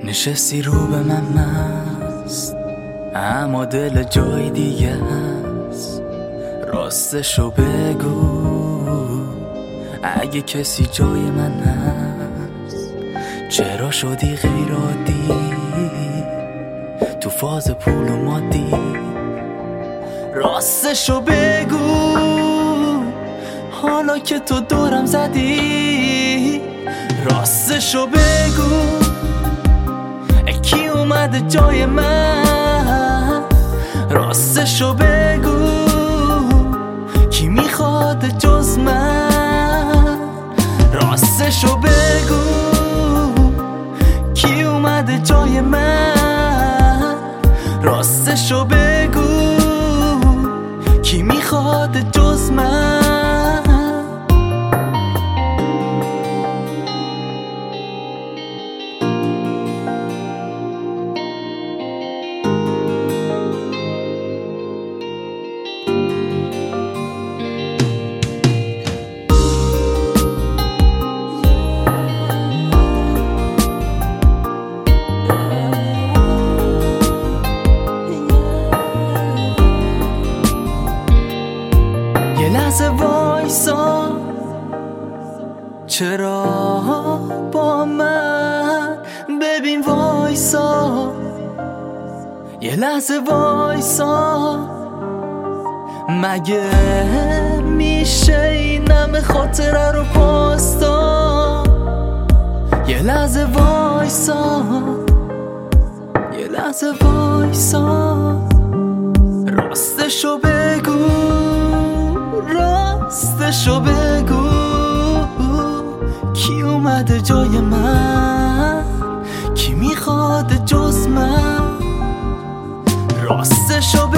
نشستی رو به من مست، اما دل جای دیگه است. راستشو بگو اگه کسی جای من هست، چرا شدی غیر عادی تو فاز پول و مادی؟ راستشو بگو حالا که تو دورم زدی. راستشو بگو کی اومده جای من. راستشو بگو کی میخواد جز من. راستشو بگو کی اومده جای من. راستشو بگو کی میخواد جز من. یه لحظه وایسا، چرا با من ببین وایسا. یه لحظه وایسا، مگه میشه این همه خاطره رو پاستا. یه لحظه وایسا، یه لحظه وایسا. راستشو بگو، راستشو بگو کی اومده جای من. کی میخواد جز من. راستشو